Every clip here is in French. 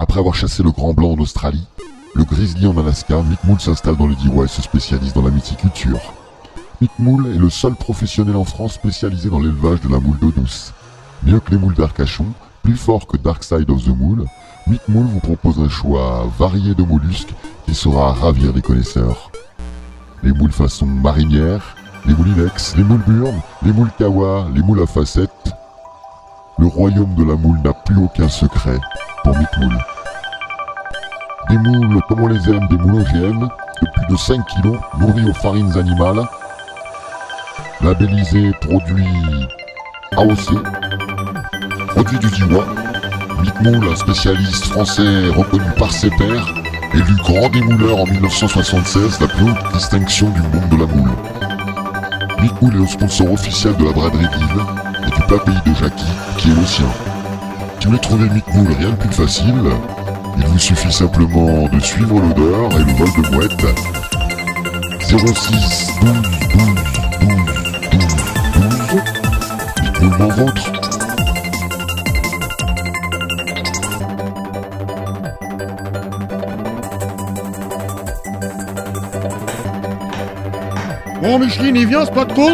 Après avoir chassé le grand blanc en Australie, le grizzly en Alaska, Mick Moule s'installe dans le DIY et se spécialise dans la mythiculture. Mick Moule est le seul professionnel en France spécialisé dans l'élevage de la moule d'eau douce. Mieux que les moules d'Arcachon, plus fort que Dark Side of the Moule, Mick Moule vous propose un choix varié de mollusques qui saura ravir les connaisseurs. Les moules façon marinière, les moules ilex, les moules burnes, les moules kawa, les moules à facettes. Le royaume de la moule n'a plus aucun secret pour Mick Moule. Des moules comme on les aime, des moules OGM de plus de 5 kg, nourris aux farines animales, labellisés produits AOC, produits du DIY. Mick Moule, un spécialiste français reconnu par ses pairs, élu grand démouleur en 1976, la plus haute distinction du monde de la moule. Mick Moule est le sponsor officiel de la braderie d'Yves et du plat pays de Jackie, qui est le sien. Si vous voulez trouver Mick Moule, rien de plus facile, il vous suffit simplement de suivre l'odeur et le vol de mouette. 06 12 12 12 12 12. Mick Moule m'en vôtre. Bon, Micheline, il vient, ce pas de côte.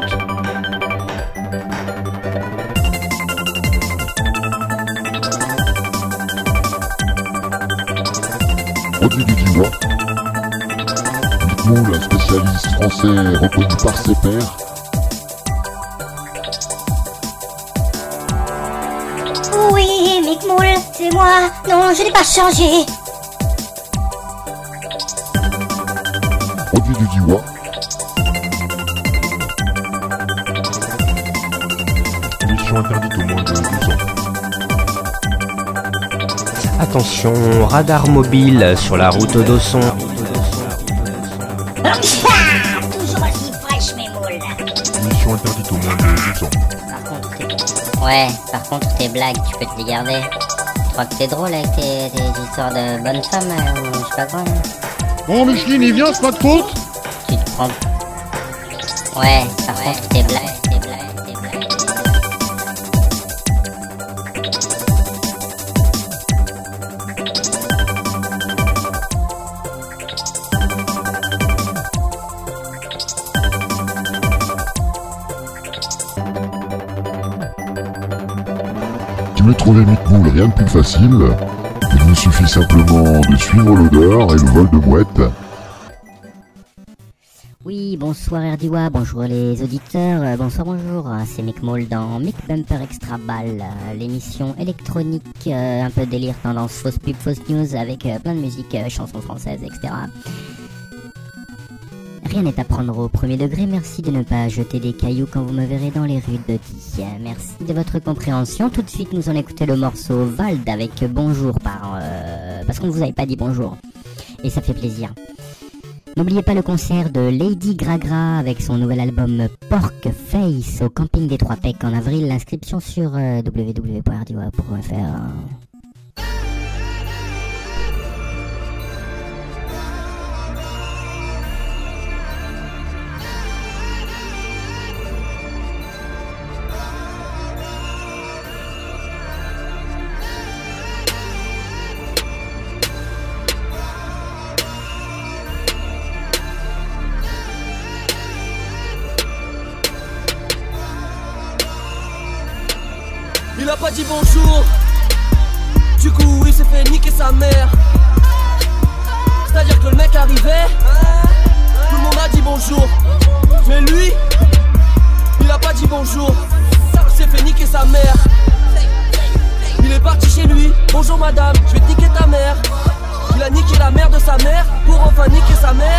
Produit du DIY. Mick Moule, un spécialiste français reconnu par ses pairs. Oui, Mick Moule, c'est moi. Non, je n'ai pas changé. Produit du DIY. Émission interdite au moins de 12 ans. Attention, radar mobile sur la route d'Ausson. Toujours aussi fraîche, mes moules. Émission interdite au moins de 12 ans. Par contre, tes blagues, tu peux te les garder. Je crois que t'es drôle avec tes histoires de bonnes femmes, ou je sais pas quoi. Bon, Micheline, il vient, ce pas de côte. Tu te prends... par contre, tes blagues. Si vous voulez trouver Mick Moule, rien de plus facile. Il vous suffit simplement de suivre l'odeur et le vol de mouette. Oui, bonsoir RDIWA, bonjour les auditeurs, bonjour, c'est Mick Moule dans Mick Bumper Extra Ball, l'émission électronique, un peu délire, tendance, fausse pub, fausse news, avec plein de musique, chansons françaises, etc. Rien n'est à prendre au premier degré, merci de ne pas jeter des cailloux quand vous me verrez dans les rues de Die. Merci de votre compréhension. Tout de suite, nous allons écouter le morceau Vald avec Bonjour parce qu'on ne vous avait pas dit bonjour. Et ça fait plaisir. N'oubliez pas le concert de Lady Gragra avec son nouvel album Pork Face au camping des Trois Pecs en avril. L'inscription sur www.rdiwa.fr. Il a pas dit bonjour. Du coup il s'est fait niquer sa mère. C'est-à-dire que le mec arrivait, tout le monde a dit bonjour. Mais lui, il a pas dit bonjour. Il s'est fait niquer sa mère. Il est parti chez lui. Bonjour madame, je vais te niquer ta mère. Il a niqué la mère de sa mère pour enfin niquer sa mère.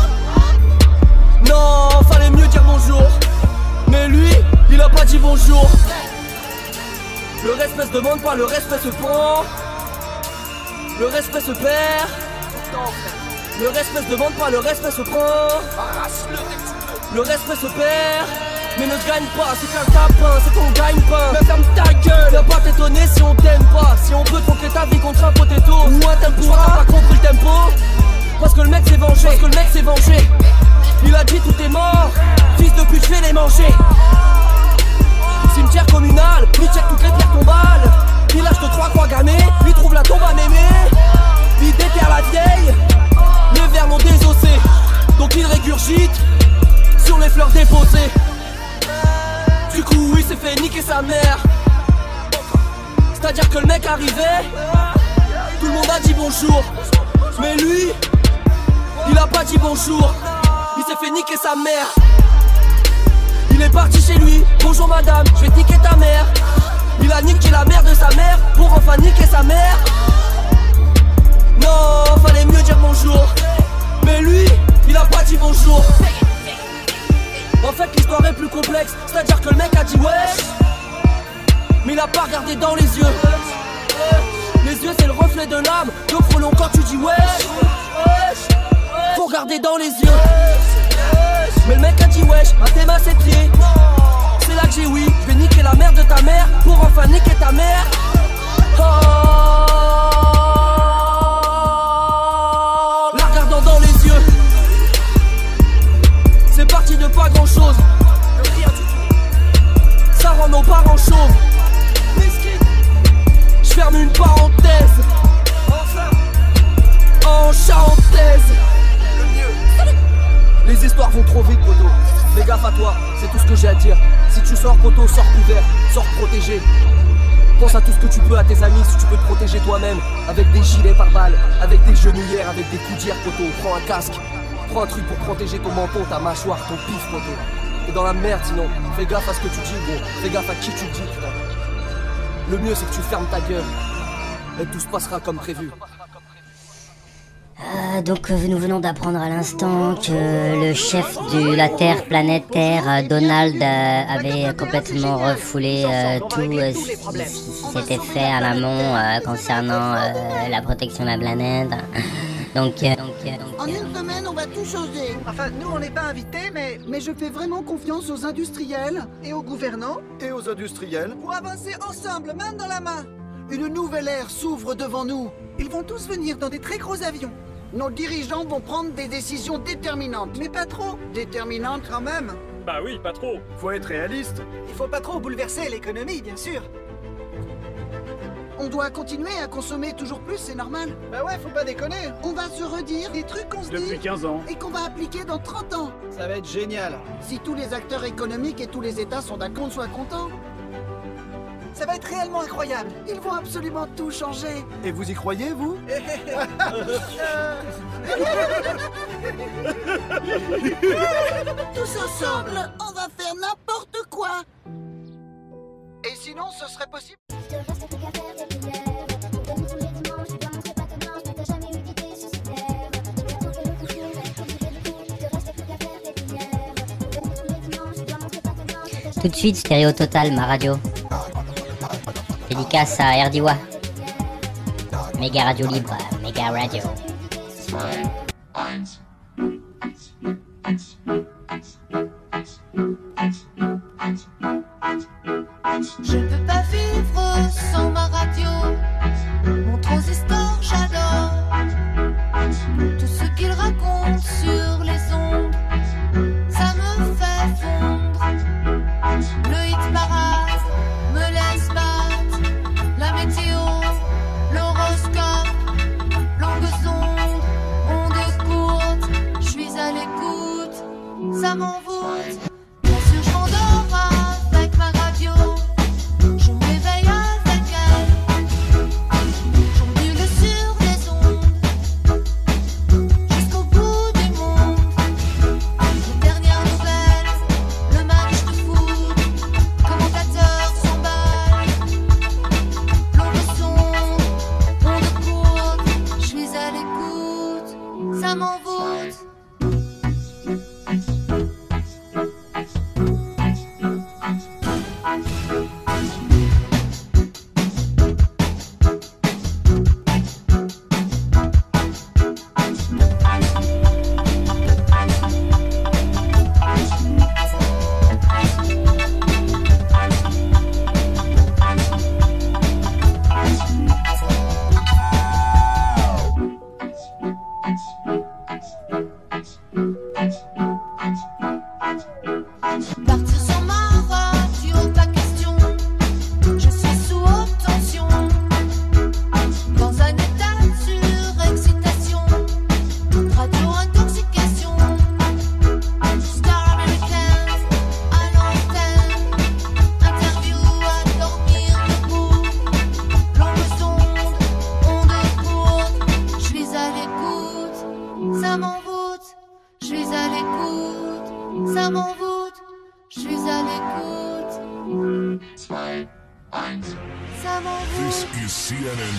Non, fallait mieux dire bonjour. Mais lui, il a pas dit bonjour. Le respect se demande pas, le respect se prend. Le respect se perd. Le respect se demande pas, le respect se prend. Le respect se perd. Mais ne gagne pas, c'est qu'un tapin, c'est ton gagne-pain. Mais ferme ta gueule, viens pas t'étonner si on t'aime pas. Si on peut tronquer ta vie contre un potato ou un tempura, t'as pas compris le tempo. Parce que le mec s'est vengé, parce que le mec s'est vengé. Il a dit tout est mort, fils de pute, je vais les manger. Cimetière communal, lui check toutes les pierres tombales. Il lâche de 3 croix gammées, lui trouve la tombe à mémé. arrivé, tout le monde a dit bonjour. Mais lui, il a pas dit bonjour. Il s'est fait niquer sa mère. Il est parti chez lui, bonjour madame, je vais te niquer ta mère. Il a niqué la mère de sa mère pour enfin niquer sa mère. Non, fallait mieux dire bonjour. Mais lui, il a pas dit bonjour. En fait l'histoire est plus complexe, c'est-à-dire que le mec a dit wesh, mais il a pas regardé dans les yeux. Les yeux c'est le reflet de l'âme, donc frelon quand tu dis wesh, faut regarder dans les yeux. Mais le mec a dit wesh, ma théma c'est trié. C'est là que j'ai oui, je vais niquer la mère de ta mère pour enfin niquer ta mère. La regardant dans les yeux, c'est parti de pas grand chose. Ça rend nos parents chauves. Je ferme une parenthèse. En charentaise. Les histoires vont trop vite, poto. Fais gaffe à toi, c'est tout ce que j'ai à dire. Si tu sors, poto, sors couvert, sors protégé. Pense à tout ce que tu peux à tes amis si tu peux te protéger toi-même. Avec des gilets pare-balles, avec des genouillères, avec des coudières, poto. Prends un casque, prends un truc pour protéger ton menton, ta mâchoire, ton pif, poto. T'es dans la merde sinon. Fais gaffe à ce que tu dis, gros. Fais gaffe à qui tu le dis, putain. Le mieux c'est que tu fermes ta gueule et tout se passera comme prévu. Donc nous venons d'apprendre à l'instant que le chef de la Terre, planète Terre, Donald, avait complètement refoulé tout ce qui s'était fait à l'amont concernant la protection de la planète. Donc, en une semaine, on va tout changer. Enfin, nous, on n'est pas invités, mais je fais vraiment confiance aux industriels et aux gouvernants Et aux industriels? pour avancer ensemble, main dans la main. Une nouvelle ère s'ouvre devant nous. Ils vont tous venir dans des très gros avions. Nos dirigeants vont prendre des décisions déterminantes. Mais pas trop. Déterminantes quand même. Bah oui, pas trop. Faut être réaliste. Il faut pas trop bouleverser l'économie, bien sûr. On doit continuer à consommer toujours plus, c'est normal. Bah ouais, faut pas déconner. On va se redire des trucs qu'on se dit Depuis 15 ans. et qu'on va appliquer dans 30 ans. Ça va être génial. Si tous les acteurs économiques et tous les États sont d'accord, on soit contents. Ça va être réellement incroyable. Ils vont absolument tout changer. Et vous y croyez, vous? Tous ensemble, on va faire n'importe quoi. Et sinon, ce serait possible. tout de suite, Stéréo Total, ma radio. Dédicace à Erdiwa. Méga radio libre, méga radio. Je ne peux pas vivre sans ma radio. Mon transistor, j'adore. Tout ce qu'il raconte sur les ondes, ça me fait fondre. Le hit parade me laisse battre. La météo, l'horoscope, longues ondes, ondes courtes. Je suis à l'écoute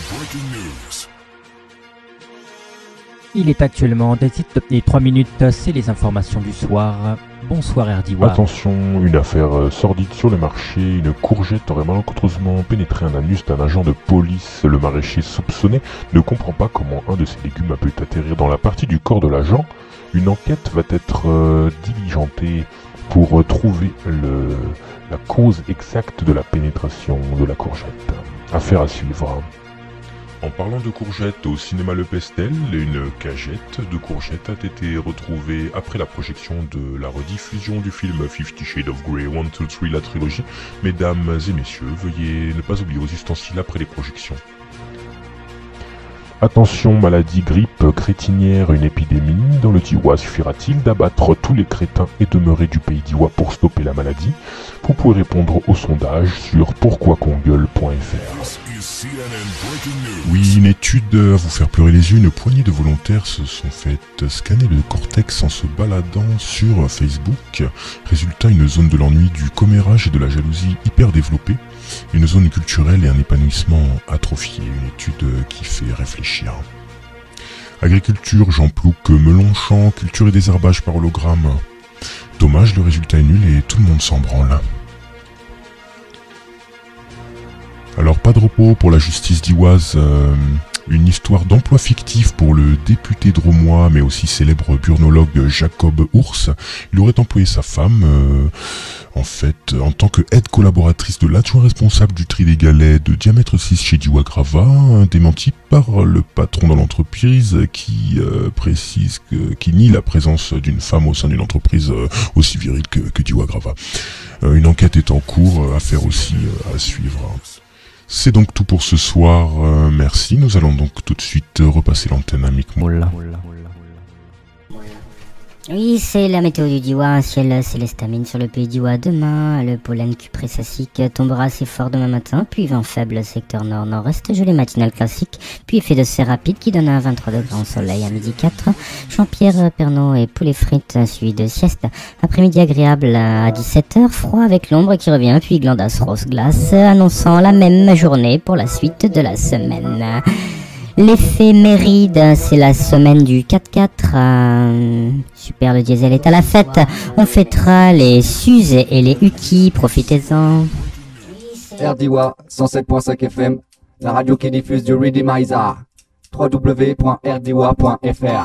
Il est actuellement 3 minutes, c'est les informations du soir. Bonsoir Erdiwa. Attention, une affaire sordide sur le marché. Une courgette aurait malencontreusement pénétré un anus d'un agent de police. Le maraîcher soupçonné ne comprend pas comment un de ses légumes a pu atterrir dans la partie du corps de l'agent. Une enquête va être diligentée pour trouver la cause exacte de la pénétration de la courgette. Affaire à suivre. En parlant de courgettes, au cinéma Le Pestel, une cagette de courgettes a été retrouvée après la projection de la rediffusion du film 50 Shades of Grey 1, 2, 3, la trilogie. Mesdames et messieurs, veuillez ne pas oublier vos ustensiles après les projections. Attention, maladie, grippe, crétinière, une épidémie. Dans le Diois, suffira-t-il d'abattre tous les crétins et demeurés du pays Diois pour stopper la maladie? Vous pouvez répondre au sondage sur pourquoicongueule.fr. Oui, une étude à vous faire pleurer les yeux. Une poignée de volontaires se sont fait scanner le cortex en se baladant sur Facebook. Résultat, une zone de l'ennui, du commérage et de la jalousie hyper développée. Une zone culturelle et un épanouissement atrophié. Une étude qui fait réfléchir. Agriculture, Jean Plouc, melon champ, culture et désherbage par hologramme. Dommage, le résultat est nul et tout le monde s'en branle. Alors pas de repos pour la justice dioise, une histoire d'emploi fictif pour le député drômois mais aussi célèbre burnologue Jacob Ours. Il aurait employé sa femme en tant que aide collaboratrice de l'adjoint responsable du tri des galets de diamètre 6 chez Diois Grava, démenti par le patron de l'entreprise qui précise qui nie la présence d'une femme au sein d'une entreprise aussi virile que Diois Grava. Une enquête est en cours, affaire aussi à suivre. C'est donc tout pour ce soir, merci. Nous allons donc tout de suite repasser l'antenne à Mick Moul. Oui, c'est la météo du Diois, un ciel célestamine sur le pays Diois demain, le pollen cupressacique tombera assez fort demain matin, puis vent faible secteur nord-nord-est, gelée matinale classique, puis effet de serre rapide qui donne à 23 degrés en soleil à midi 4, Jean-Pierre Pernaut et poulet frites suivi de sieste, après-midi agréable à 17h, froid avec l'ombre qui revient, puis glandas rose glace, annonçant la même journée pour la suite de la semaine. L'éphéméride, c'est la semaine du 4-4. Super, le diesel est à la fête. On fêtera les Suze et les Uki, profitez-en. RDIWA 107.5 FM, la radio qui diffuse du Redeemizer. www.rdiwa.fr.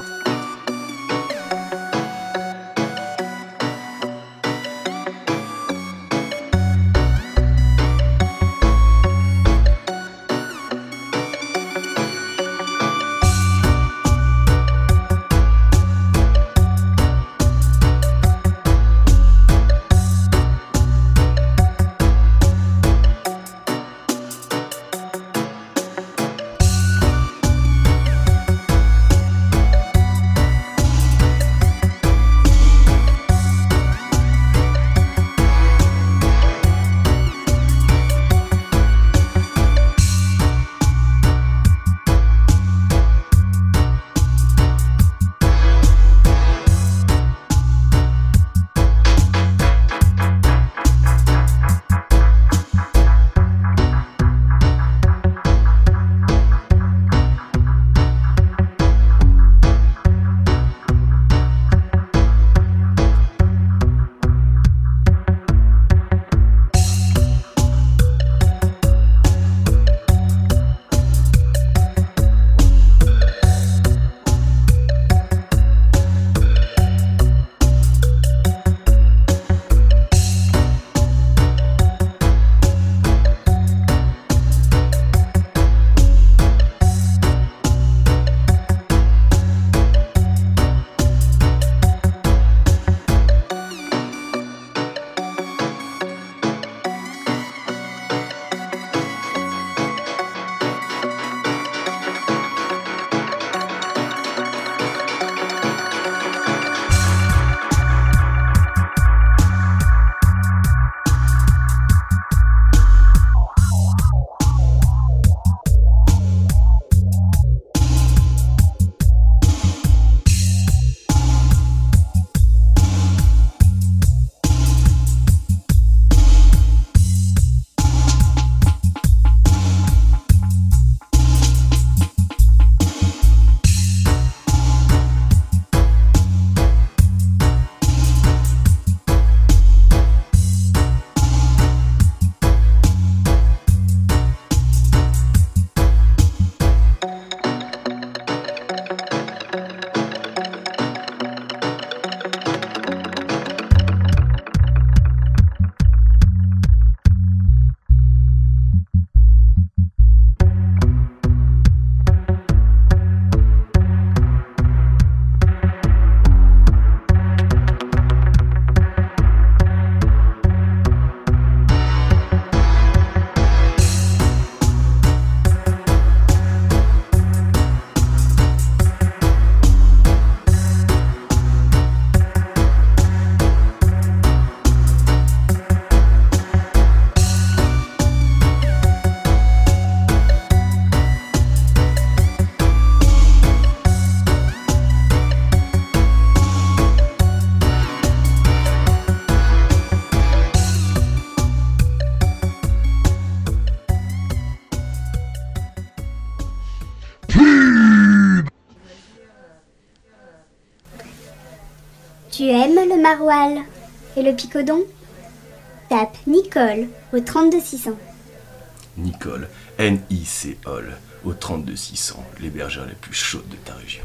Tu aimes le maroilles et le picodon? Tape Nicole au 32 600. Nicole, N-I-C-O-L, au 32 600, les bergères les plus chaudes de ta région.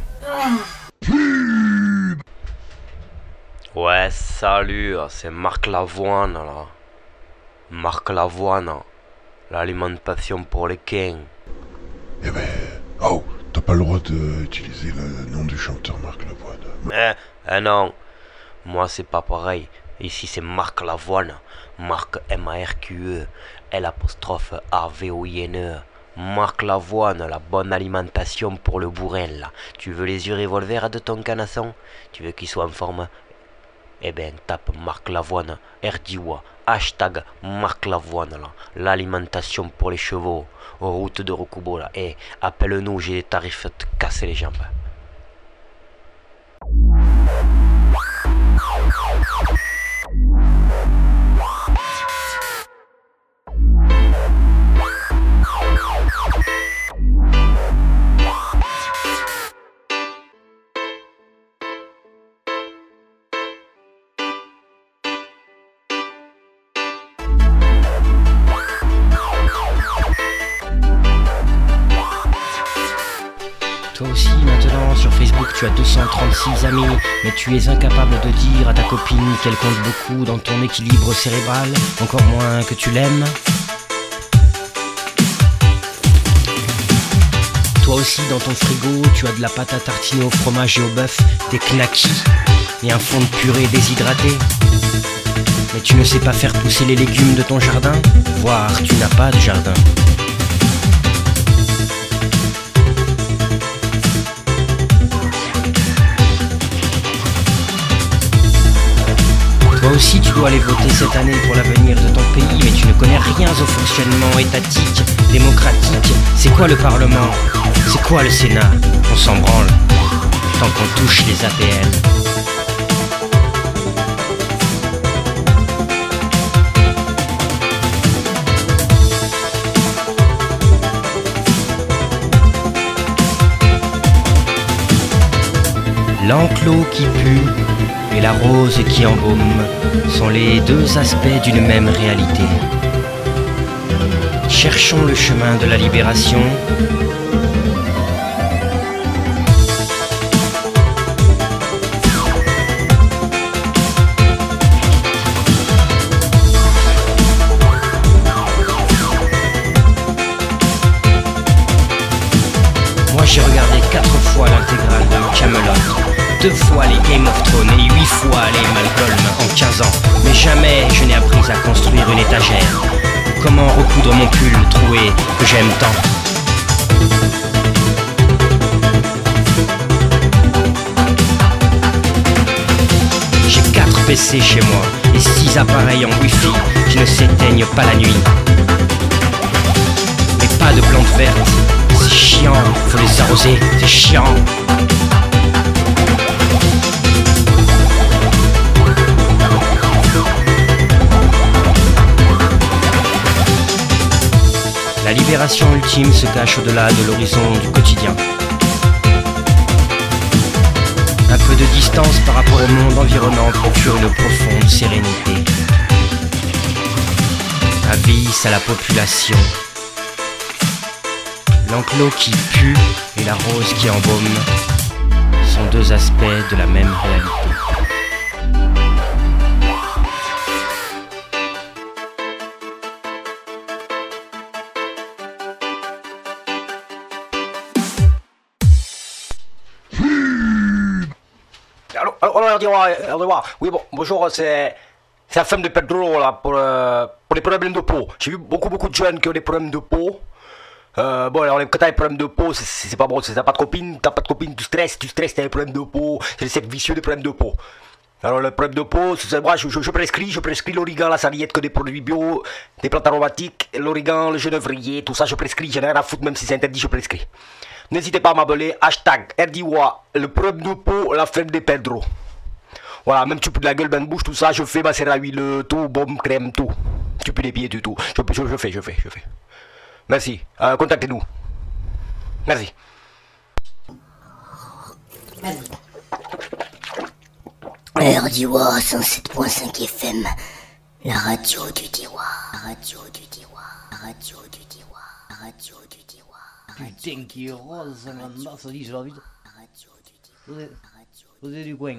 Ouais, salut, c'est Marc Lavoine là. Marc Lavoine, l'alimentation pour les kings. Eh ben, oh, t'as pas le droit d'utiliser le nom du chanteur Marc Lavoine. Non, moi c'est pas pareil. Ici c'est Marc Lavoine, Marc M-A-R-Q-E, L'_A-V-O-I-N-E. Marc Lavoine, la bonne alimentation pour le bourrin là. Tu veux les yeux revolver de ton canasson? Tu veux qu'il soit en forme? Eh ben tape Marc Lavoine, RDIWA, hashtag Marc Lavoine là. L'alimentation pour les chevaux, route de Rokubo là. Eh, appelle-nous, j'ai des tarifs à te casser les jambes. Toi aussi maintenant sur Facebook tu as 236 amis, mais tu es incapable de dire à ta copine qu'elle compte beaucoup dans ton équilibre cérébral, encore moins que tu l'aimes. Toi aussi dans ton frigo tu as de la pâte à tartiner au fromage et au bœuf, des knackis et un fond de purée déshydraté. Mais tu ne sais pas faire pousser les légumes de ton jardin, voire tu n'as pas de jardin. Toi aussi tu dois aller voter cette année pour l'avenir de ton pays, mais tu ne connais rien au fonctionnement étatique, démocratique. C'est quoi le Parlement? C'est quoi le Sénat? On s'en branle, tant qu'on touche les APL. L'enclos qui pue et la rose qui embaume sont les deux aspects d'une même réalité. Cherchons le chemin de la libération. Moi j'ai regardé 4 fois l'intégrale de Camelot, 2 fois les Game of Thrones et 8 fois les Malcolm en 15 ans. Mais jamais je n'ai appris à construire une étagère, ou comment recoudre mon pull troué que j'aime tant. J'ai 4 PC chez moi et 6 appareils en Wi-Fi qui ne s'éteignent pas la nuit. Mais pas de plantes vertes, c'est chiant, faut les arroser, c'est chiant. La libération ultime se cache au-delà de l'horizon du quotidien. Un peu de distance par rapport au monde environnant procure une profonde sérénité. Avis à la population. L'enclos qui pue et la rose qui embaume sont deux aspects de la même réalité. Alors, oui, bon, bonjour, c'est la femme de Pedro là, pour les problèmes de peau. J'ai vu beaucoup de jeunes qui ont des problèmes de peau. Bon, alors quand t'as des problèmes de peau, c'est pas bon, t'as pas de copine, tu stresses, t'as des problèmes de peau, c'est le cercle vicieux des problèmes de peau. Alors le problème de peau, moi je prescris l'origan, la sarriette, que des produits bio, des plantes aromatiques, l'origan, le genévrier, tout ça je prescris, j'en ai rien à foutre, même si c'est interdit, je prescris. N'hésitez pas à m'appeler, hashtag RDIWA, le problème de peau, la femme de Pedro. Voilà, même tu peux de la gueule, bain de bouche, tout ça, je fais masser à huile, tout, baume, crème, tout. Tu peux les pieds du tout. Je fais. Merci. Contactez-nous. Merci. RDIWA 107.5 FM, la radio du Diwa, radio du Diwa, radio du Diwa, radio du Diwa. Putain qui est rose, maintenant ça dit j'ai envie de... Vous êtes du coin.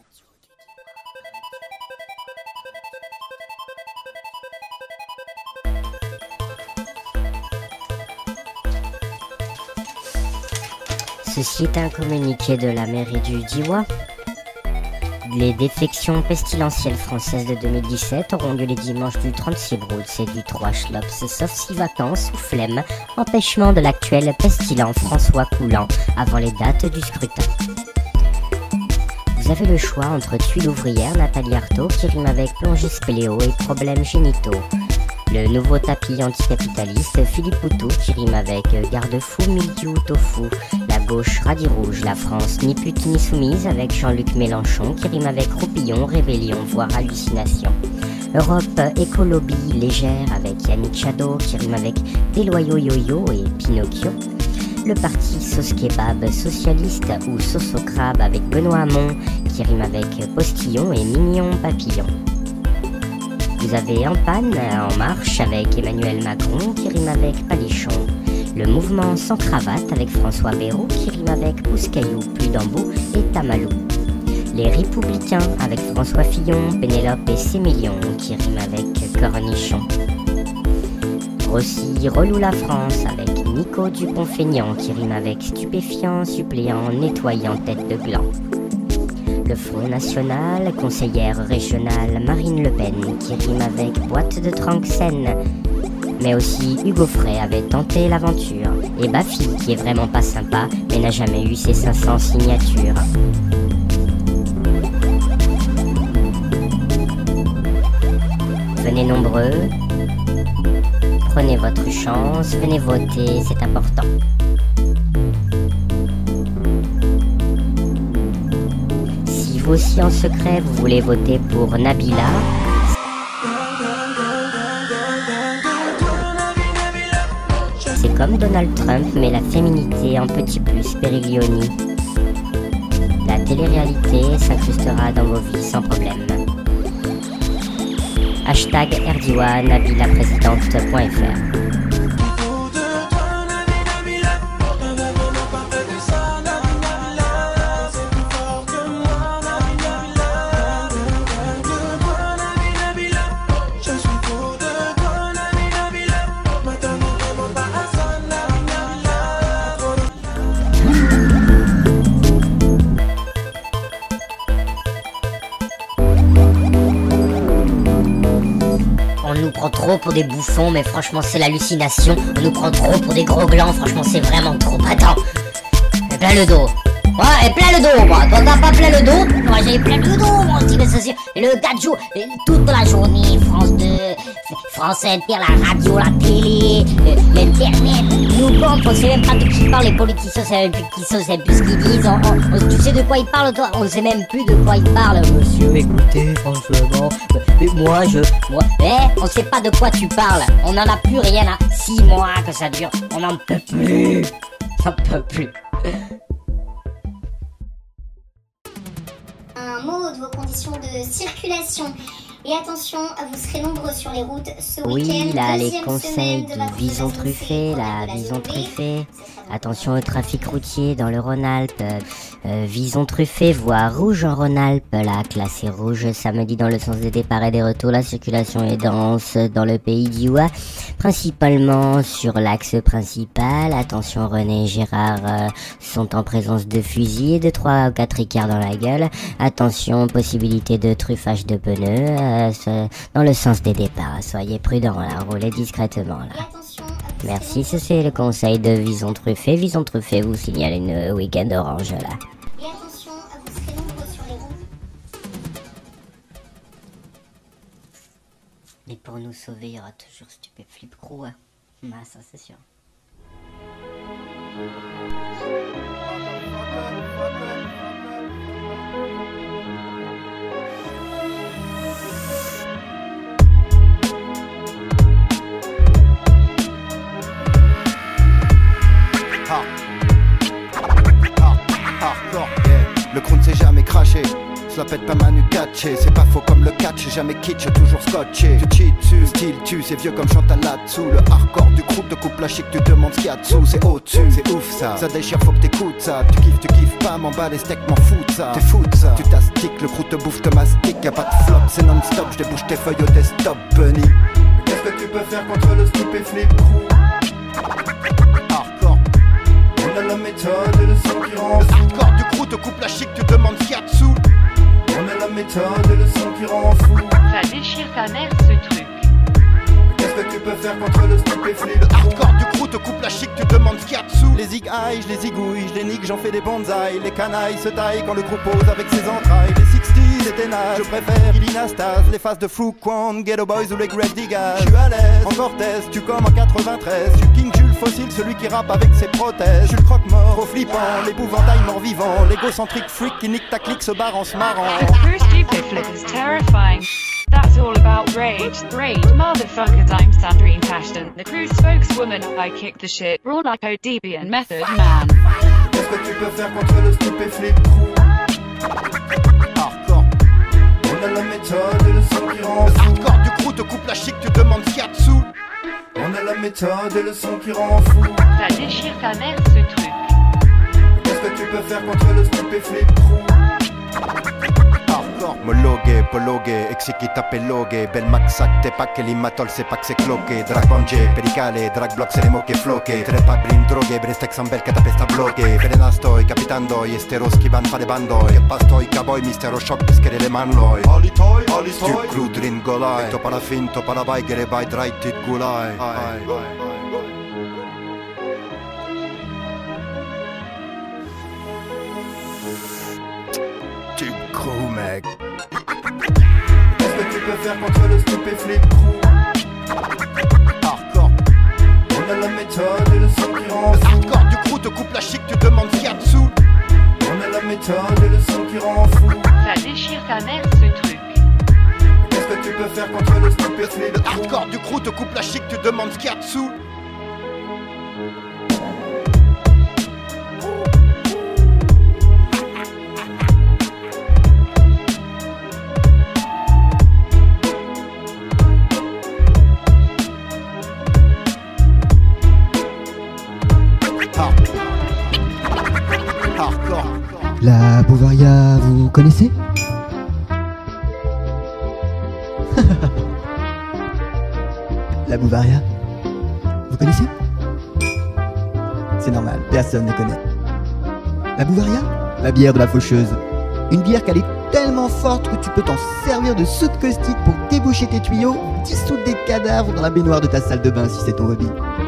Ceci est un communiqué de la mairie du Diwa. Les défections pestilentielles françaises de 2017 auront lieu les dimanches du 36 Brood et du 3 Schlops, sauf si vacances ou flemme, empêchement de l'actuel pestilent François Coulant avant les dates du scrutin. Vous avez le choix entre tuile ouvrière Nathalie Arthaud qui rime avec plongée spéléo et problèmes génitaux. Le nouveau tapis anticapitaliste Philippe Poutou qui rime avec garde-fou, mildiou, tofu. La gauche radis rouge, la France ni pute ni soumise avec Jean-Luc Mélenchon qui rime avec roupillon, rébellion, voire hallucination. Europe écolobie légère avec Yannick Jadot qui rime avec déloyaux yo-yo et Pinocchio. Le parti sauce kebab socialiste ou sauce au crabe avec Benoît Hamon qui rime avec postillon et mignon papillon. Vous avez En panne, En marche avec Emmanuel Macron qui rime avec Palichon. Le mouvement sans cravate avec François Bayrou qui rime avec Pouscaillou, plus d'embout et Tamalou. Les Républicains avec François Fillon, Pénélope et Sémillion qui rime avec Cornichon. Rossi relou la France avec Nico Dupont-Aignan qui rime avec stupéfiant, suppléant, nettoyant, tête de gland. Le Front National, conseillère régionale Marine Le Pen qui rime avec boîte de Tranxène. Mais aussi Hugo Frey avait tenté l'aventure. Et Bafi qui est vraiment pas sympa mais n'a jamais eu ses 500 signatures. Venez nombreux, prenez votre chance, venez voter, c'est important. Si vous aussi en secret vous voulez voter pour Nabila, c'est comme Donald Trump mais la féminité en petit plus Périglioni. La télé-réalité s'incrustera dans vos vies sans problème. Hashtag RDIWA nabilaprésidente.fr. On nous prend trop pour des bouffons, mais franchement c'est l'hallucination. On nous prend trop pour des gros glands, franchement c'est vraiment trop. Attends, et plein le dos. Ouais, et plein le dos, moi. Toi t'as pas plein le dos? Moi j'ai plein le dos, moi aussi, mais ça c'est le 4 jours, toute la journée, France 2, France Inter, la radio, la télé, l'internet. Nous compte, on sait même pas de qui parlent les politiciens, on sait même plus qui sont, on sait plus ce qu'ils disent. Tu sais de quoi ils parlent, toi? On sait même plus de quoi ils parlent. Monsieur, écoutez, franchement, mais moi, on sait pas de quoi tu parles. On en a plus rien à 6 mois que ça dure. On n'en peut plus. On peut plus. Un mot de vos conditions de circulation. Et attention, vous serez nombreux sur les routes ce week-end. Oui, là, les deuxième conseils semaine de du vacances Vison annoncées Truffé, pour la la Vison journée. Truffé. Attention au trafic routier dans le Rhône-Alpes. Vison Truffé, voie rouge en Rhône-Alpes. La classée rouge samedi dans le sens des départs et des retours. La circulation est dense dans le pays d'Iowa, principalement sur l'axe principal. Attention, René et Gérard sont en présence de fusils et de 3 ou 4 écarts dans la gueule. Attention, possibilité de truffage de pneus dans le sens des départs. Soyez prudents là, roulez discrètement là. Merci, c'est le conseil de Vison Truffé. Vison Truffé vous signale une week-end orange là. Et attention, vous serez nombreux sur les routes. Mais pour nous sauver, il y aura toujours Stupéflip Crew. Hein. Bah, ça c'est sûr. Hardcore, yeah. cela pète pas Manu Katché. C'est pas faux comme le catch, jamais kitsch, toujours scotché. Tu cheats dessus, style tu, c'est vieux comme Chantal là-dessous. Le hardcore du groupe te coupe la chic, tu demandes ce qu'il y a dessous. C'est au-dessus, c'est ouf ça, ça déchire, faut que t'écoutes ça. Tu kiffes pas, m'en bats les steaks, m'en fous de ça. T'es fou de ça, tu t'astiques, le crew te bouffe, te mastique. Y'a pas de flop, c'est non-stop, je débouche tes feuilles au desktop, bunny. Qu'est-ce que tu peux faire contre le stupéflip crew? Hardcore. On a la méthode et le son qui rend fou. Le hardcore du crew te coupe la chic, tu demandes ce qu'il y a dessous. On a la méthode et le son qui rend fou. Ça déchire ta mère ce truc. Qu'est-ce que tu peux faire contre le stupéflip? Le hardcore du crew te coupe la chic, tu demandes ce qu'il y a dessous. Les zig-high, je les zigouille, je les nique, j'en fais des bonsaïs. Les canailles se taillent quand le crew pose avec ses entrailles. Les 60s et ténages, je préfère Ilinastas, les faces de Fou Kwang, Ghetto Boys ou les Grave Diggers. Je suis à l'aise, en Cortez, tu comme en 93. Je suis King Jules Fossile, celui qui rappe avec ses prothèses. Je suis le croque-mort, trop flippant, l'épouvantail mort-vivant. L'égocentrique freak qui nique ta clique se barre en se marrant. The crew stupéflip is terrifying. That's all about rage, motherfuckers, I'm Sandrine Tashton, the crew's spokeswoman. I kick the shit, raw like ODB and Method Man. Qu'est-ce que tu peux faire contre le stupéflip crew? Hardcore. On a la méthode et le son qui rend fou. Le hardcore du crew te coupe la chic, tu demandes ce qu'il y a dessous. On a la méthode et le son qui rend fou. Ça déchire ta mère ce truc. Qu'est-ce que tu peux faire contre le stupéflip crew? Mologue, pologue, exiki tapelogue. Bel maxac, t'es pas que l'imatol, c'est pas que c'est cloqué. Drag banje, pericale, drag block, c'est les mots qui floqué. Trepa brin drogue, brestex en bel catapesta bloque. Perenastoi, capitando, y esteros qui van fare bandoi. Que pastoi, cowboy, mistero shock, pischere le manloi. Alitoi, Stu crudrin golai. To para finto, para vaigere, vai draitit gulai. Crew, mec. Qu'est-ce que tu peux faire contre le stupéflip crew? Hardcore. On a la méthode et le son qui rend fou. Le hardcore du crew te coupe la chic, tu demandes ce qu'il y a dessous. On a la méthode et le son qui rend fou. Ça déchire ta mère ce truc. Qu'est-ce que tu peux faire contre le stupéflip? Le hardcore du crew te coupe la chic, tu demandes ce qu'il y a dessous. La Bouvaria, vous connaissez? La Bouvaria, vous connaissez? C'est normal, personne ne connaît. La Bouvaria, la bière de la faucheuse. Une bière qu'elle est tellement forte que tu peux t'en servir de soude caustique pour déboucher tes tuyaux, dissoudre des cadavres dans la baignoire de ta salle de bain si c'est ton hobby.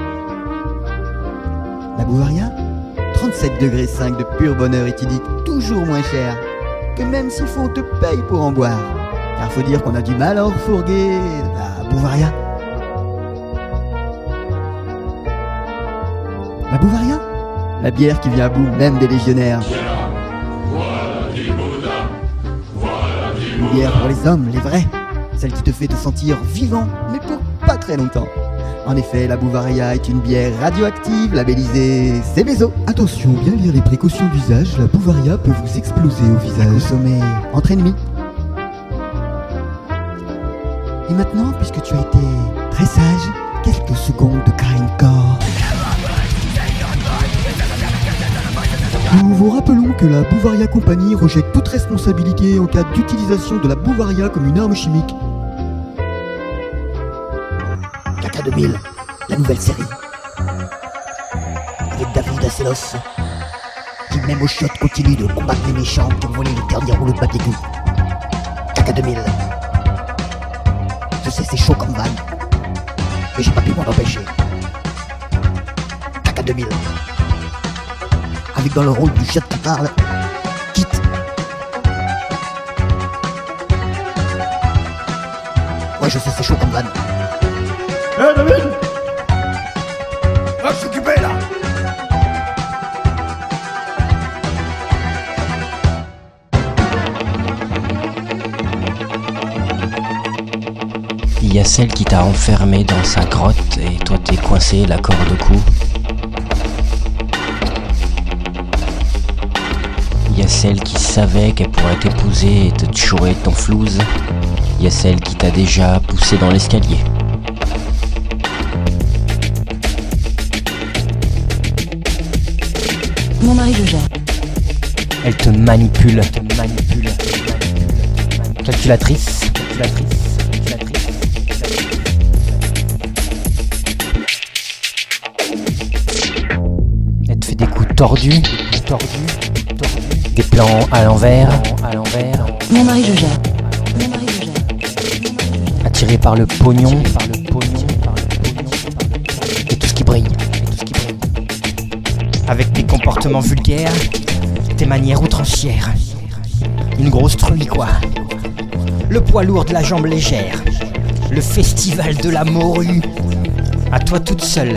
La Bouvaria, 37,5 degrés de pur bonheur éthylique, toujours moins cher que même s'il faut on te paye pour en boire. Car faut dire qu'on a du mal à refourguer la Bouvaria. La Bouvaria, la bière qui vient à bout même des légionnaires. Une bière pour les hommes, les vrais. Celle qui te fait te sentir vivant, mais pour pas très longtemps. En effet, la Bouvaria est une bière radioactive labellisée Seveso. Attention, bien lire les précautions d'usage, la Bouvaria peut vous exploser au visage. Consommer entre ennemis. Et maintenant, puisque tu as été très sage, quelques secondes de grindcore. Nous vous rappelons que la Bouvaria Company rejette toute responsabilité en cas d'utilisation de la Bouvaria comme une arme chimique. Caca 2000, la nouvelle série. Avec David Asselos, qui même au shot continue de combattre les méchants qui ont volé le dernier rouleau de papier cul. Caca 2000. Je sais, c'est chaud comme vanne, mais j'ai pas pu m'en empêcher. Caca 2000. Avec dans le rôle du chat qui parle, Kit. Ouais, je sais, c'est chaud comme vanne. Hé David! Va s'occuper là! Il y a celle qui t'a enfermé dans sa grotte et toi t'es coincé la corde au cou. Il y y a celle qui savait qu'elle pourrait t'épouser et te chourer ton flouze. Il y a celle qui t'a déjà poussé dans l'escalier. Mon mari le gère. Elle te manipule. Calculatrice. Elle te fait des coups tordus. Des plans à l'envers. Mon mari le gère. Attiré par le pognon. Et tout ce qui brille. Avec des comportements vulgaires, tes manières outrancières. Une grosse truie quoi. Le poids lourd de la jambe légère. Le festival de la morue. À toi toute seule.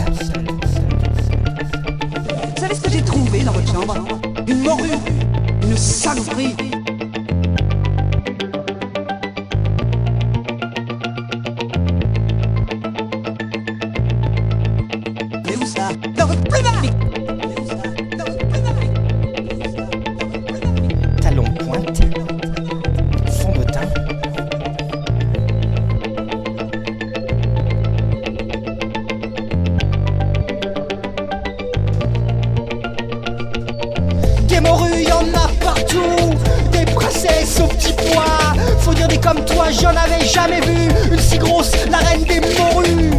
Vous savez ce que j'ai trouvé dans votre chambre? Une morue, une saloperie. Mais où ça? Dans votre plumard. Talon pointe. Fond de teint. Des morues, y'en a partout. Des princesses aux petits pois. Faut dire des comme toi, j'en avais jamais vu. Une si grosse, la reine des morues.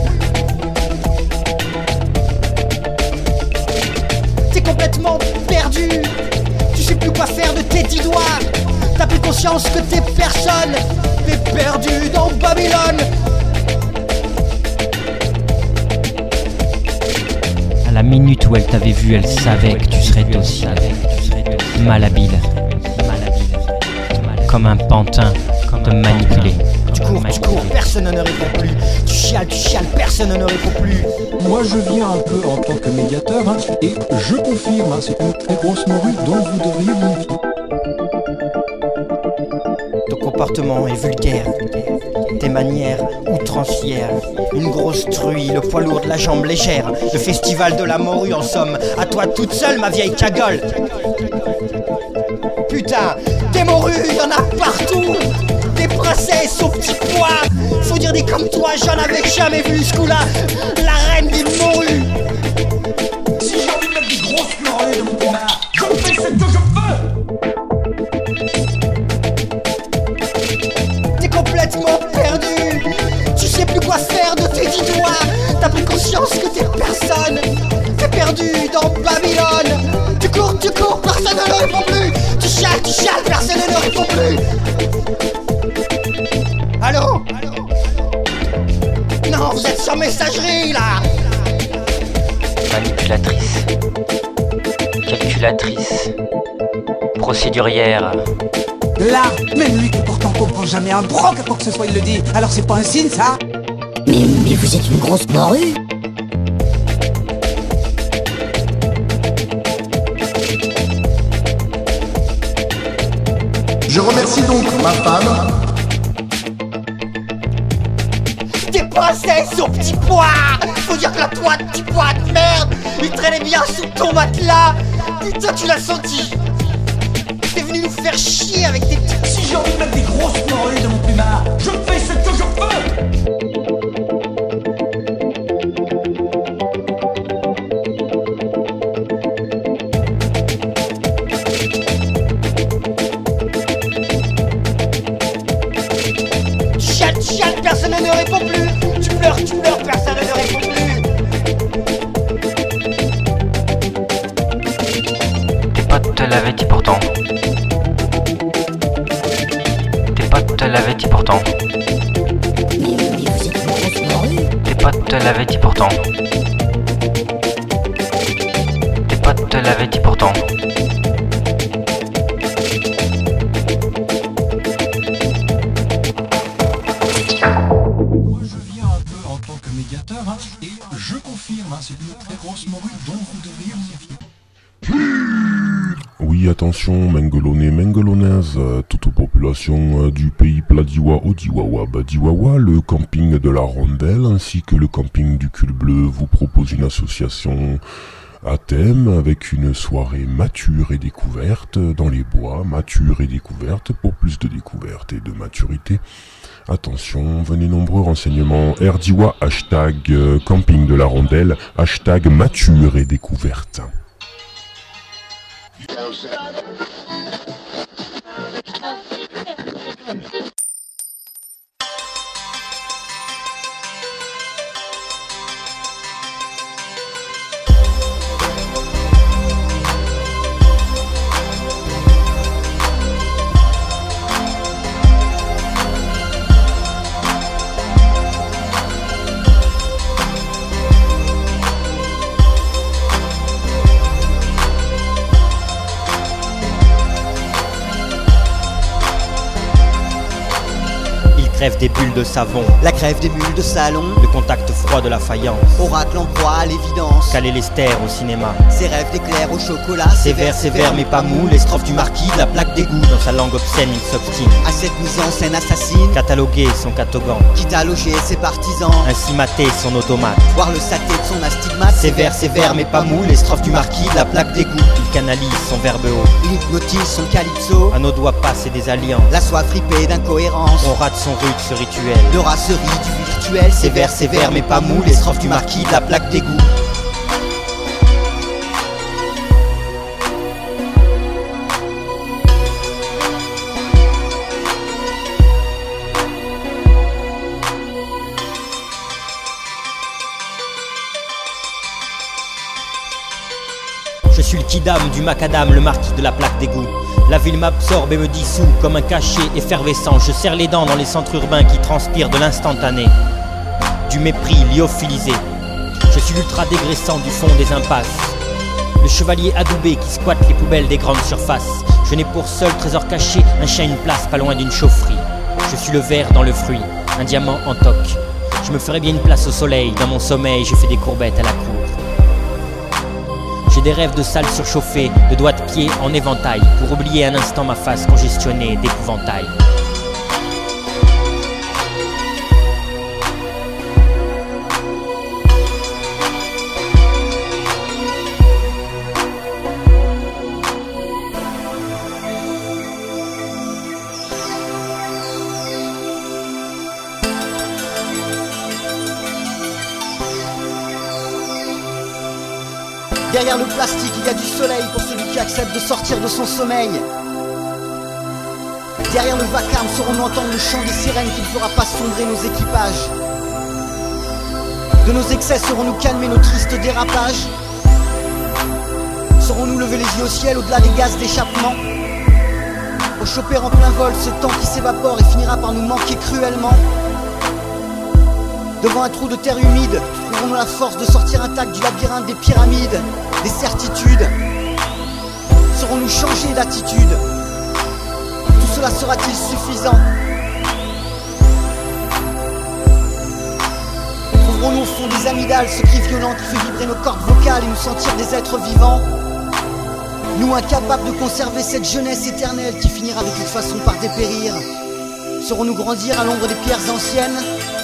T'es complètement perdu. Tu sais plus quoi faire de tes 10 doigts. T'as pris conscience que t'es personne. T'es perdu dans Babylone. À la minute où elle t'avait vu, elle savait que tu serais docile, malhabile, comme un pantin, te manipuler. Tu cours, personne ne répond plus. Tu chiales, personne ne répond plus. Moi je viens un peu en tant que médiateur et je confirme, c'est une très grosse morue dont vous devriez vous méfier. Ton comportement est vulgaire, tes manières outrancières. Une grosse truie, le poids lourd de la jambe légère. Le festival de la morue en somme. À toi toute seule ma vieille cagole. Putain, des morues, y'en a partout. Des princesses aux petits pois. Faut dire des comme toi, j'en avais jamais vu ce coup-là. La reine des morues. Si j'ai envie de mettre des grosses moreues dans mon plumard, je fais ce que je veux. T'es complètement perdu. Tu sais plus quoi faire de tes 10 doigts. T'as pris conscience que t'es personne. T'es perdu dans Babylone. Tu cours, personne ne répond plus. Tu chiales, personne ne répond plus. Allô? Non, vous êtes sur messagerie là. Manipulatrice. Calculatrice. Procédurière. Là, même lui qui pourtant comprend jamais un broc pour que ce soit il le dit. Alors c'est pas un signe ça? Mais vous êtes une grosse morue. Je remercie donc ma femme. Des princesses aux petits pois. Faut dire que la toi, petit pois de merde, il traînait bien sous ton matelas. Putain, tu l'as senti. T'es venu nous faire chier avec tes petits... Si j'ai envie de mettre des grosses moreues dans mon plumard, je fais ce que je veux. Chiale, personne ne répond plus. Tu pleures, personne ne répond plus. Tes potes te l'avaient dit pourtant. Tes potes te l'avaient dit pourtant. Tes potes te l'avaient dit pourtant. Tes potes te l'avaient dit pourtant. Moi je viens un peu en tant que médiateur et je confirme, c'est une très grosse morue dont vous devriez vous méfier. Oui, attention, Mengelonais, Mengelonaises, toute population du pays Pladiwa au Diwawa Badiwawa, le camping de la Rondelle ainsi que le camping du Cul Bleu vous propose une association à thème avec une soirée mature et découverte dans les bois, mature et découverte pour plus de découverte et de maturité. Attention, venez nombreux, renseignements Erdiwa, hashtag camping de la rondelle, hashtag mature et découverte. Crève des bulles de savon, la crève des bulles de salon, le contact froid de la faïence, oracle en proie à l'évidence, caler les stères au cinéma, ses rêves d'éclairs au chocolat, sévère mais pas mou, les strophes du marquis de la plaque d'égout, dans sa langue obscène il s'obstine, à cette mise en scène assassine, cataloguer son catogan, quitte à loger ses partisans, ainsi mater son automate, voir le saté de son astigmate, sévère mais pas mou, les strophes du marquis de la plaque d'égout, il canalise son verbe haut, il hypnotise son calypso, à nos doigts passer des alliances, la soif fripée d'incohérence, on rate son rude ce rituel, de racerie du virtuel, sévère mais pas mou, les strophes du marquis de la plaque d'égout. Je suis le kidam du macadam, le marquis de la plaque d'égout. La ville m'absorbe et me dissout comme un cachet effervescent. Je serre les dents dans les centres urbains qui transpirent de l'instantané, du mépris lyophilisé. Je suis l'ultra dégraissant du fond des impasses, le chevalier adoubé qui squatte les poubelles des grandes surfaces. Je n'ai pour seul trésor caché un chien, une place pas loin d'une chaufferie. Je suis le ver dans le fruit, un diamant en toc. Je me ferais bien une place au soleil, dans mon sommeil je fais des courbettes à la cour. J'ai des rêves de salle surchauffée, de doigts de pied en éventail, pour oublier un instant ma face congestionnée d'épouvantail. Derrière le plastique, il y a du soleil pour celui qui accepte de sortir de son sommeil. Derrière le vacarme, saurons-nous entendre le chant des sirènes qui ne fera pas sombrer nos équipages. De nos excès, saurons-nous calmer nos tristes dérapages. Saurons-nous lever les yeux au ciel au-delà des gaz d'échappement. Pour choper en plein vol ce temps qui s'évapore et finira par nous manquer cruellement. Devant un trou de terre humide, trouverons-nous la force de sortir intact du labyrinthe des pyramides, des certitudes. Saurons-nous changer d'attitude? Tout cela sera-t-il suffisant? Trouverons-nous au fond des amygdales ce cri violent qui fait vibrer nos cordes vocales et nous sentir des êtres vivants? Nous incapables de conserver cette jeunesse éternelle qui finira de toute façon par dépérir. Saurons-nous grandir à l'ombre des pierres anciennes?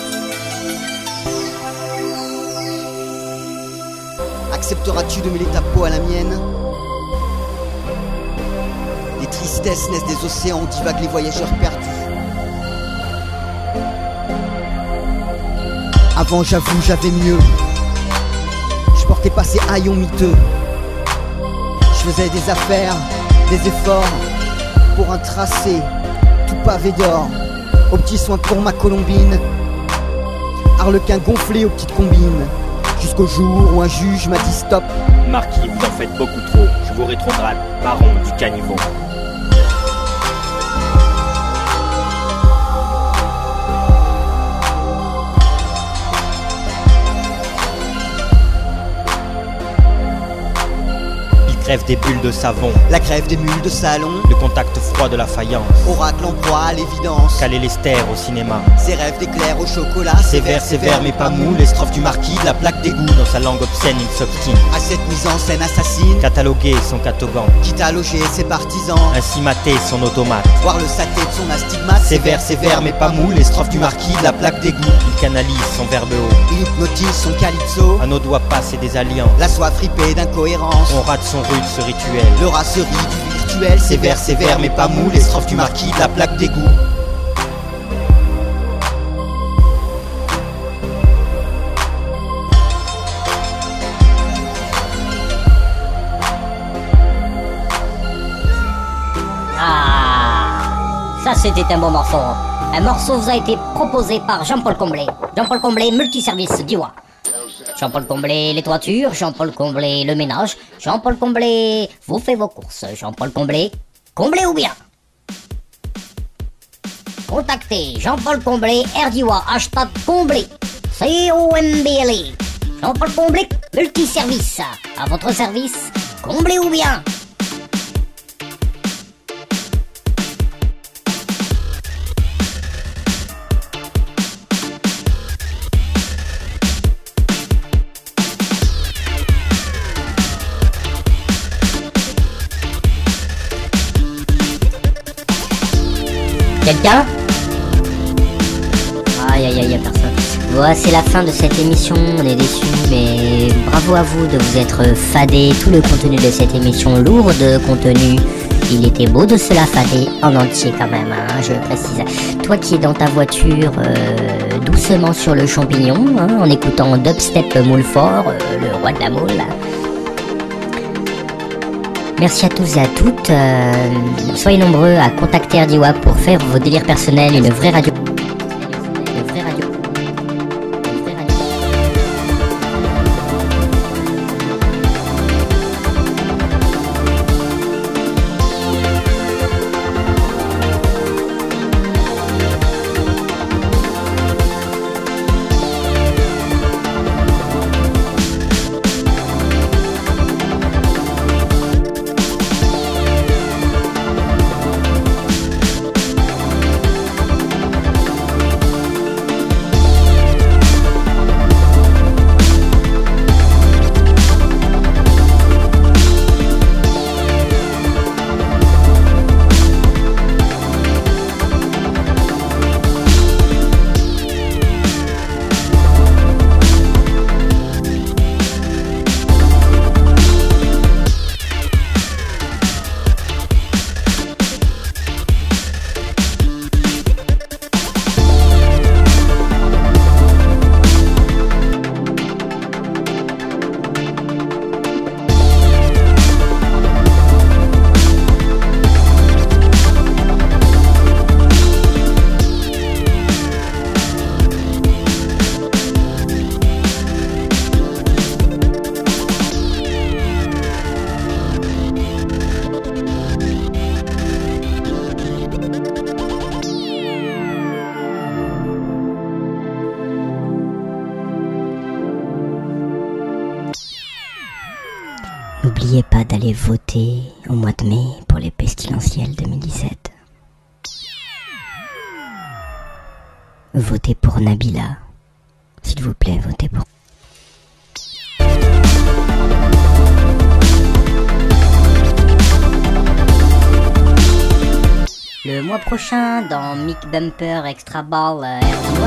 Accepteras-tu de mêler ta peau à la mienne? Des tristesses naissent des océans où divaguent les voyageurs perdus. Avant, j'avoue, j'avais mieux. Je portais pas ces haillons miteux. Je faisais des affaires, des efforts pour un tracé tout pavé d'or. Aux petits soins pour ma colombine, harlequin gonflé aux petites combines. Jusqu'au jour où un juge m'a dit stop. Marquis, vous en faites beaucoup trop. Je vous rétrograde, baron du caniveau. grève des bulles de savon, la grève des mules de salon, le contact froid de la faïence, oracle en proie à l'évidence, caler les stères au cinéma, ses rêves d'éclairs au chocolat, sévère mais pas mou, les strophes du marquis, de la plaque d'égout, dans sa langue obscène il s'obstine à cette mise en scène assassine, cataloguer son catogan, quitte à loger ses partisans, ainsi mater son automate, voir le saté de son astigmate, sévère mais pas mou, les strophes du marquis, de la plaque d'égout, il canalise son verbe haut, il hypnotise son calypso, à nos doigts passent et des alliances, la soif fripée d'incohérence, on rate son rude ce rituel, le racerie du virtuel, sévère mais pas mou, les strophes du marquis, de la plaque d'égout. Ça c'était un bon morceau. Un morceau vous a été proposé par Jean-Paul Comblé. Jean-Paul Comblé, multiservice d'Iwa. Jean-Paul Comblé, les toitures. Jean-Paul Comblé, le ménage. Jean-Paul Comblé, vous faites vos courses. Jean-Paul Comblé, comblé ou bien. Contactez Jean-Paul Comblé, RDIWA, hashtag comblé. C-O-M-B-L-E. Jean-Paul Comblé, multiservice. À votre service, comblé ou bien. Quelqu'un? Aïe, personne. Voilà, c'est la fin de cette émission, on est déçus, mais bravo à vous de vous être fadé. Tout le contenu de cette émission, lourd de contenu. Il était beau de se la fader en entier quand même, hein, je le précise. Toi qui es dans ta voiture, doucement sur le champignon, hein, en écoutant Dubstep Moulefort, le roi de la moule. Merci à tous et à toutes. Soyez nombreux à contacter RDIWA pour faire vos délires personnels, une vraie radio. N'oubliez pas d'aller voter au mois de mai pour les pestilentielles 2017. Votez pour Nabila. S'il vous plaît, votez pour... Le mois prochain, dans Mick Bumper Extra Ball RDIWA,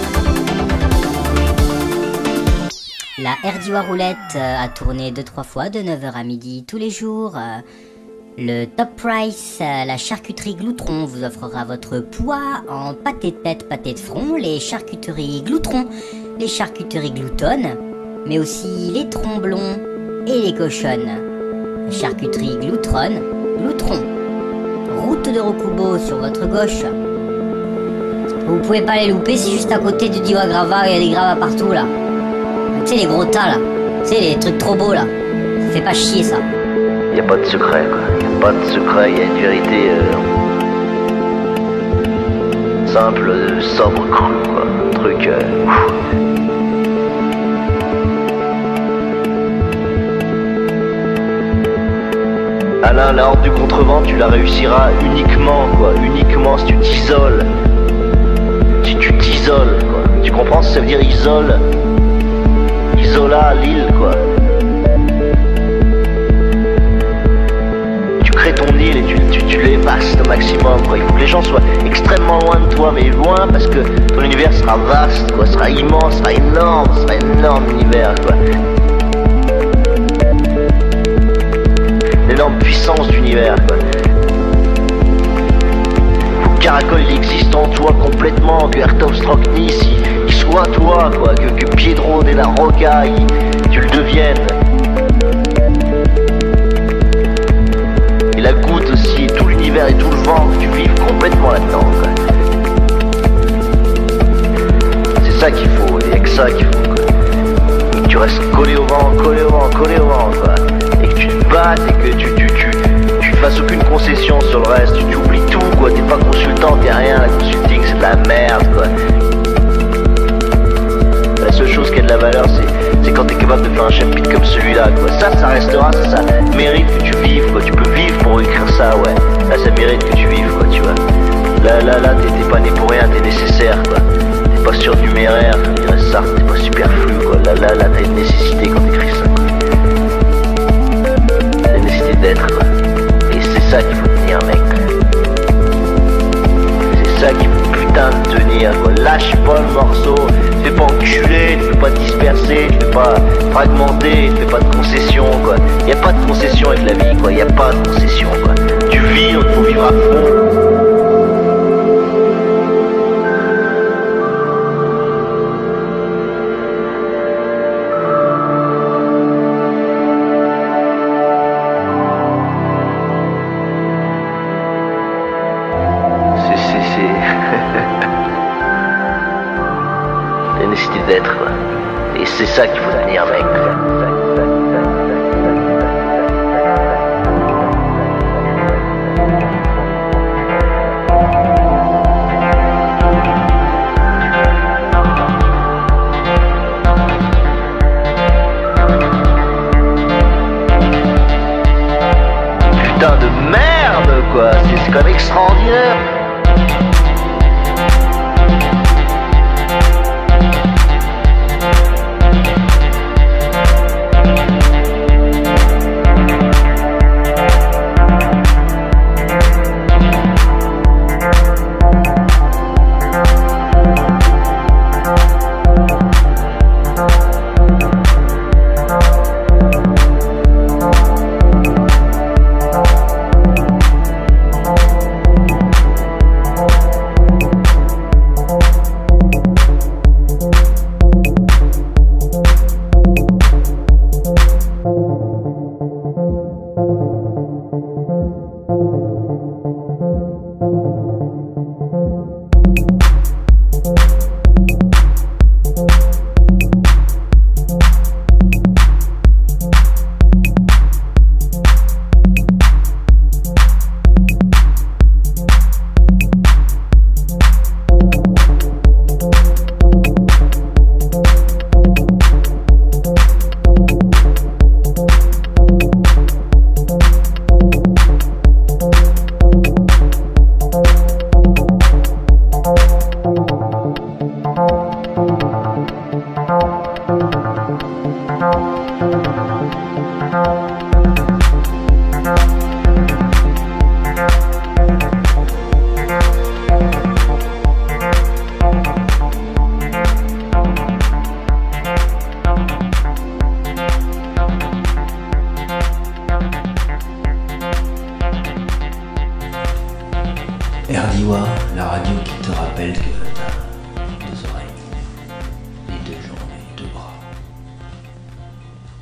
la RDIWA roulette a tourné 2-3 fois de 9h à midi tous les jours. Le Top Price, la charcuterie Gloutron vous offrira votre poids en pâté de tête, pâté de front, les charcuteries Gloutron, les charcuteries gloutonnes, mais aussi les tromblons et les cochonnes. Charcuterie Gloutron, route de Rokubo sur votre gauche. Vous pouvez pas les louper, c'est juste à côté du Diwa Grava, il y a des gravats partout là. Tu sais les gros tas là, tu sais les trucs trop beaux là, ça fait pas chier ça. Y a pas de secret quoi, y a pas de secret, y a une vérité simple, sobre, crue quoi, un truc Alain, la horde du contrevent, tu la réussiras uniquement si tu t'isoles. Si tu t'isoles, quoi. Tu comprends ce que ça veut dire isole? Isola, l'île, quoi. Tu crées ton île et tu l'évastes au maximum, quoi. Il faut que les gens soient extrêmement loin de toi, mais loin parce que ton univers sera vaste, quoi. Sera immense, sera énorme univers, quoi. L'énorme puissance d'univers, quoi. Faut que Caracol il existe en toi complètement, que Ertovstroknis il soit toi, quoi, que Piedro de la Rocca tu le deviennes. Et la goutte aussi, et tout l'univers et tout le vent, que tu vives complètement là-dedans, quoi. C'est ça qu'il faut, il n'y a que ça qu'il faut, quoi. Et que tu restes collé au vent, quoi. Et que tu te battes et que tu fasses aucune concession sur le reste, tu oublies tout, quoi. T'es pas consultant, t'es rien, la consulting c'est de la merde, quoi. La seule chose qui a de la valeur c'est quand t'es capable de faire un chapitre comme celui-là, quoi. Ça restera, ça mérite que tu vives, quoi. Tu peux vivre pour écrire ça, ouais. Là ça mérite que tu vives, quoi, tu vois. Là t'es pas né pour rien, t'es nécessaire, quoi. T'es pas surnuméraire, comme dirait Sartre, t'es pas superflu, quoi. Là t'as une nécessité quand t'écris ça, quoi. T'as une nécessité d'être, quoi. Et c'est ça qu'il faut tenir, mec. C'est ça qu'il faut putain de tenir, quoi. Lâche pas le morceau, te fais pas enculer, te fais pas disperser, te fais pas fragmenter, te fais pas de concession, quoi. Y a pas de concession avec la vie, quoi. Y a pas de concession, quoi. Tu vis, il faut vivre à fond. La nécessité d'être, quoi. Et c'est ça qu'il faut tenir, mec. Putain de merde, quoi. C'est quand même extraordinaire. RDIWA, la radio qui te rappelle que